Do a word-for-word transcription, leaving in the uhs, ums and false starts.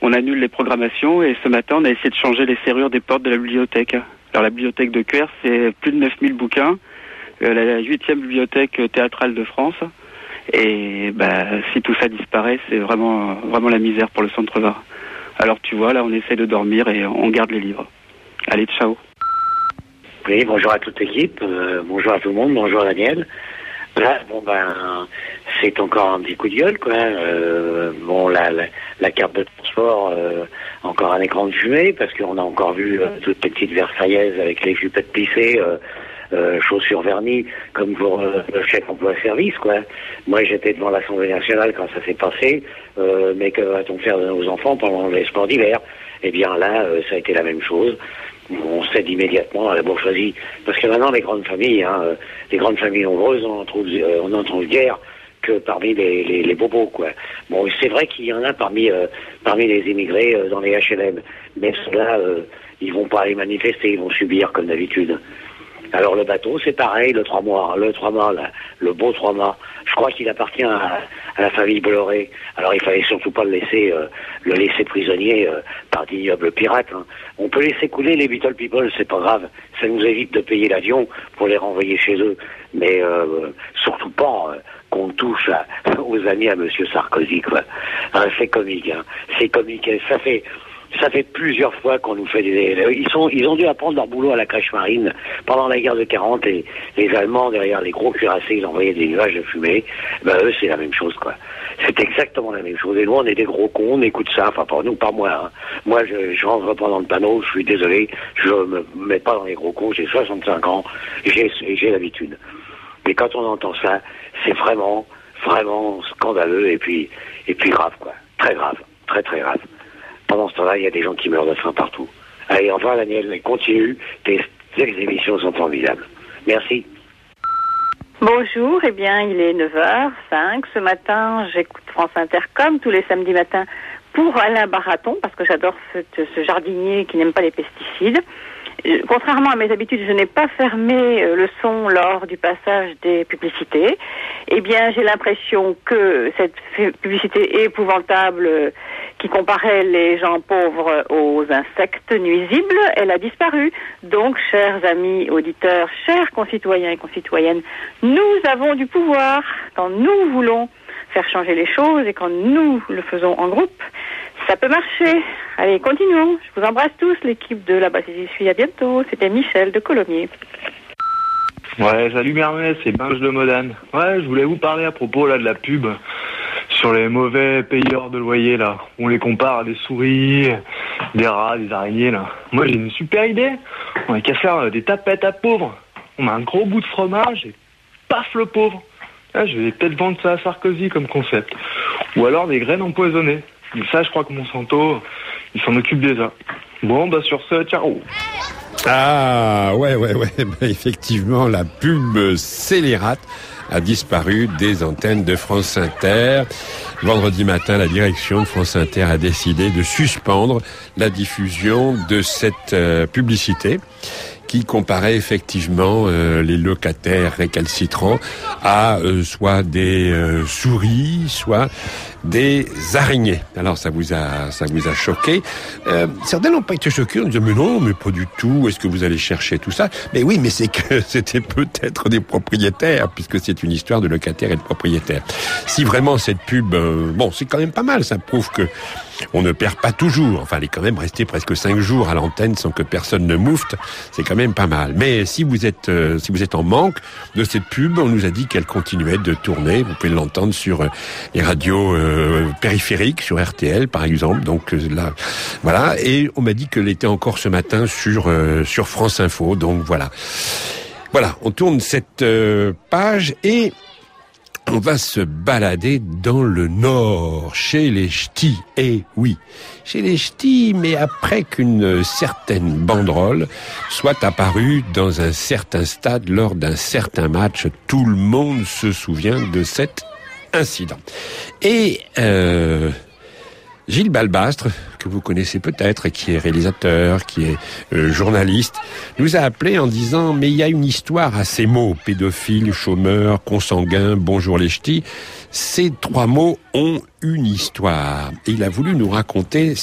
on annule les programmations et ce matin, on a essayé de changer les serrures des portes de la bibliothèque. Alors la bibliothèque de Cuers, c'est plus de neuf mille bouquins, euh, la huitième bibliothèque théâtrale de France. Et bah, si tout ça disparaît, c'est vraiment, vraiment la misère pour le Centre Var. Alors tu vois, là, on essaie de dormir et on garde les livres. Allez, ciao. Oui, bonjour à toute l'équipe, euh, bonjour à tout le monde, bonjour à Daniel. Là, bon ben, c'est encore un petit coup de gueule, quoi. Euh, bon, la, la, la carte de transport, euh, encore un écran de fumée, parce qu'on a encore vu euh, toutes les petites Versaillaises avec les jupettes plissées, euh, euh, chaussures vernies, comme pour euh, le chèque emploi-service, quoi. Moi, j'étais devant l'Assemblée nationale quand ça s'est passé, euh, mais que va-t-on faire de nos enfants pendant les sports d'hiver? Eh bien là, euh, ça a été la même chose. On cède immédiatement à la bourgeoisie, parce que maintenant les grandes familles, hein, euh, les grandes familles nombreuses, on en trouve, euh, on en trouve guère que parmi les, les, les bobos, quoi. Bon, c'est vrai qu'il y en a parmi euh, parmi les immigrés euh, dans les H L M, mais ceux-là, euh, ils vont pas aller manifester, ils vont subir comme d'habitude. Alors le bateau, c'est pareil, le trois mois, le trois mois, là, le beau trois mois. Je crois qu'il appartient à, à la famille Bolloré. Alors il fallait surtout pas le laisser, euh, le laisser prisonnier euh, par d'ignobles pirates. Hein. On peut laisser couler les Beetle People, c'est pas grave. Ça nous évite de payer l'avion pour les renvoyer chez eux. Mais euh, surtout pas euh, qu'on touche à, aux amis à Monsieur Sarkozy, quoi. Hein, c'est comique, hein. C'est comique. Ça fait. Ça fait plusieurs fois qu'on nous fait des... Ils sont, ils ont dû apprendre leur boulot à la crèche marine. Pendant la guerre de quarante, les, les Allemands, derrière les gros cuirassés, ils envoyaient des nuages de fumée. Ben, eux, c'est la même chose, quoi. C'est exactement la même chose. Et nous, on est des gros cons, on écoute ça. Enfin, pas nous, pas moi. Hein. Moi, je, je rentre pas dans le panneau, je suis désolé. Je me mets pas dans les gros cons. J'ai soixante-cinq ans. J'ai, j'ai l'habitude. Mais quand on entend ça, c'est vraiment, vraiment scandaleux et puis, et puis grave, quoi. Très grave. Très, très grave. Pendant ce temps-là, il y a des gens qui meurent de faim partout. Allez, au revoir Daniel, continue, tes, tes émissions sont formidables. Merci. Bonjour, eh bien, il est neuf heures cinq. Ce matin, j'écoute France Inter comme tous les samedis matins pour Alain Baraton, parce que j'adore ce, ce jardinier qui n'aime pas les pesticides. Contrairement à mes habitudes, je n'ai pas fermé le son lors du passage des publicités. Eh bien, j'ai l'impression que cette publicité épouvantable qui comparait les gens pauvres aux insectes nuisibles, elle a disparu. Donc, chers amis auditeurs, chers concitoyens et concitoyennes, nous avons du pouvoir quand nous voulons faire changer les choses et quand nous le faisons en groupe. Ça peut marcher. Allez, continuons. Je vous embrasse tous, l'équipe de La Basse et J'y suis. À bientôt. C'était Michel de Colomiers. Ouais, salut Mermet, c'est Binge de Modane. Ouais, je voulais vous parler à propos là de la pub sur les mauvais payeurs de loyer là. On les compare à des souris, des rats, des araignées là. Moi j'ai une super idée. On a qu'à faire des tapettes à pauvres. On met un gros bout de fromage et paf le pauvre. Là, je vais peut-être vendre ça à Sarkozy comme concept. Ou alors des graines empoisonnées. Mais ça, je crois que Monsanto, il s'en occupe déjà. Bon, bah sur ce, ciao. Ah, ouais, ouais, ouais. Bah, effectivement, la pub scélérate a disparu des antennes de France Inter. Vendredi matin, la direction de France Inter a décidé de suspendre la diffusion de cette euh, publicité qui comparait effectivement euh, les locataires récalcitrants à euh, soit des euh, souris, soit des araignées. Alors ça vous a ça vous a choqué. Euh, certains n'ont pas été choqués. On disait mais non, mais pas du tout. Est-ce que vous allez chercher tout ça? Mais oui, mais c'est que c'était peut-être des propriétaires, puisque c'est une histoire de locataires et de propriétaires. Si vraiment cette pub, euh, bon, c'est quand même pas mal. Ça prouve que on ne perd pas toujours. Enfin, elle est quand même restée presque cinq jours à l'antenne sans que personne ne moufte. C'est quand même pas mal. Mais si vous êtes, euh, si vous êtes en manque de cette pub, on nous a dit qu'elle continuait de tourner. Vous pouvez l'entendre sur euh, les radios euh, périphériques, sur R T L par exemple. Donc euh, là, voilà. Et on m'a dit qu'elle était encore ce matin sur euh, sur France Info. Donc voilà, voilà. On tourne cette euh, page et on va se balader dans le Nord, chez les Ch'tis. Eh oui, chez les Ch'tis, mais après qu'une certaine banderole soit apparue dans un certain stade lors d'un certain match. Tout le monde se souvient de cet incident. Et euh, Gilles Balbastre, que vous connaissez peut-être, qui est réalisateur, qui est euh, journaliste, nous a appelé en disant « Mais il y a une histoire à ces mots, pédophile, chômeur, consanguin, bonjour les ch'tis. Ces trois mots ont une histoire. » Et il a voulu nous raconter